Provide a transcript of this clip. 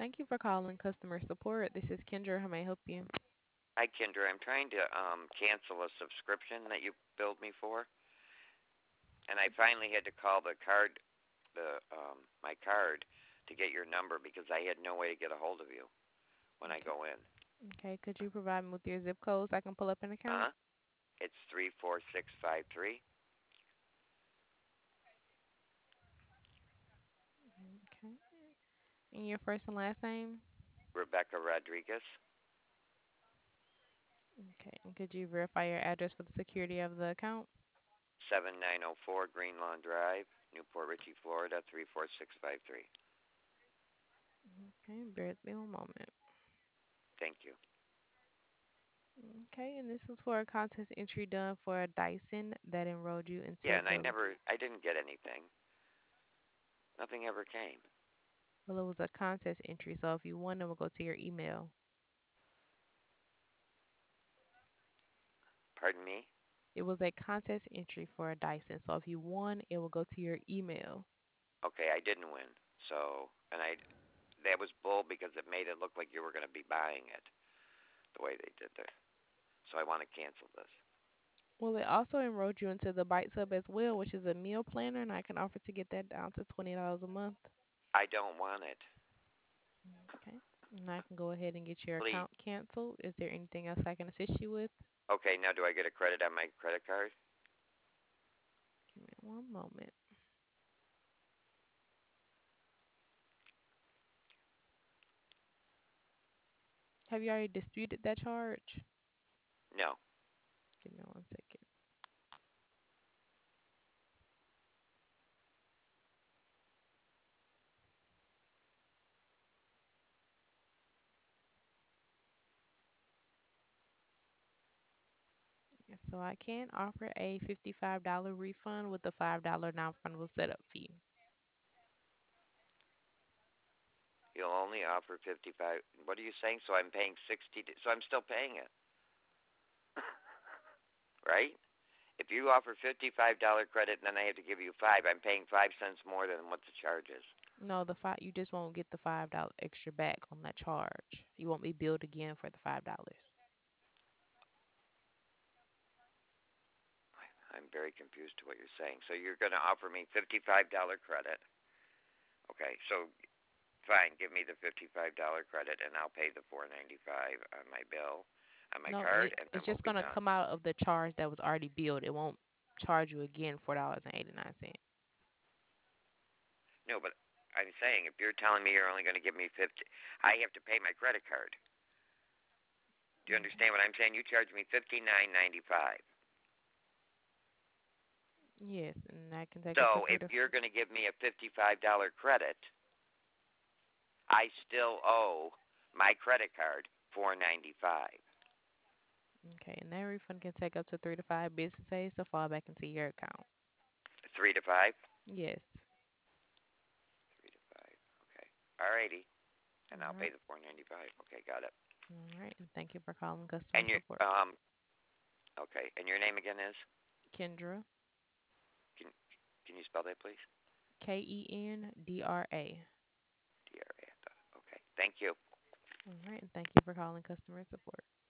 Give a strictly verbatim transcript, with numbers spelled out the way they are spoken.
Thank you for calling customer support. This is Kendra. How may I help you? Hi, Kendra. I'm trying to um, cancel a subscription that you billed me for, and I finally had to call the card, the um, my card, to get your number because I had no way to get a hold of you when I Okay. go in. Okay. Could you provide me with your zip code so I can pull up an account? Huh? It's three four six five three. Okay. And your first and last name? Rebecca Rodriguez, Okay. And could you verify your address for the security of the account? seven nine zero four Green Lawn Drive, Newport Richey, Florida three four six five three. Okay. Bear with me one moment. Thank you. Okay. And this was for a contest entry done for a Dyson that enrolled you Yeah, into and I the, never, I didn't get anything. Nothing ever came. well, it was a contest entry. So if you won, it will go to your email. Pardon me? It was a contest entry for a Dyson. So if you won, it will go to your email. Okay, I didn't win. So, and I that was bull because it made it look like you were going to be buying it the way they did there. So I want to cancel this. Well, it also enrolled you into the Bite Sub as well, which is a meal planner, and I can offer to get that down to twenty dollars a month. I don't want it. Okay. And I can go ahead and get your Please. account canceled. Is there anything else I can assist you with? Okay, now do I get a credit on my credit card? Give me one moment. Have you already disputed that charge? No. Give me one second. Yeah, so I can offer a fifty-five dollars refund with a five dollars non-refundable setup fee. You'll only offer fifty-five. What are you saying? So I'm paying sixty. So I'm still paying it, right? If you offer fifty-five dollars credit and then I have to give you five, I'm paying five cents more than what the charge is. No, the five you just won't get the five dollars extra back on that charge. You won't be billed again for the five dollars. I'm very confused to what you're saying. So you're going to offer me fifty-five dollars credit. Okay, so fine, give me the fifty-five dollars credit and I'll pay the four ninety-five on my bill on my No, card it, and it's then we'll just be gonna done. come out of the charge that was already billed. It won't charge you again four dollars and eighty nine cents. No, but I'm saying if you're telling me you're only going to give me fifty, I have to pay my credit card. Do you Okay. understand what I'm saying? You charge me fifty-nine ninety-five. Yes, and I can take up to So three if to. you're going to give me a fifty-five dollars credit, I still owe my credit card four ninety-five. Okay, and that refund can take up to three to five business days to fall back into your account. three to five? Yes. three to five. Okay. Alrighty. And I'll All pay right. the four ninety-five. Okay, got it. All right, and thank you for calling customer And you support. um okay, and your name again is? Kendra, Can can you spell that please? K E N D R A. D R A. Okay. Thank you. All right, and thank you for calling customer support.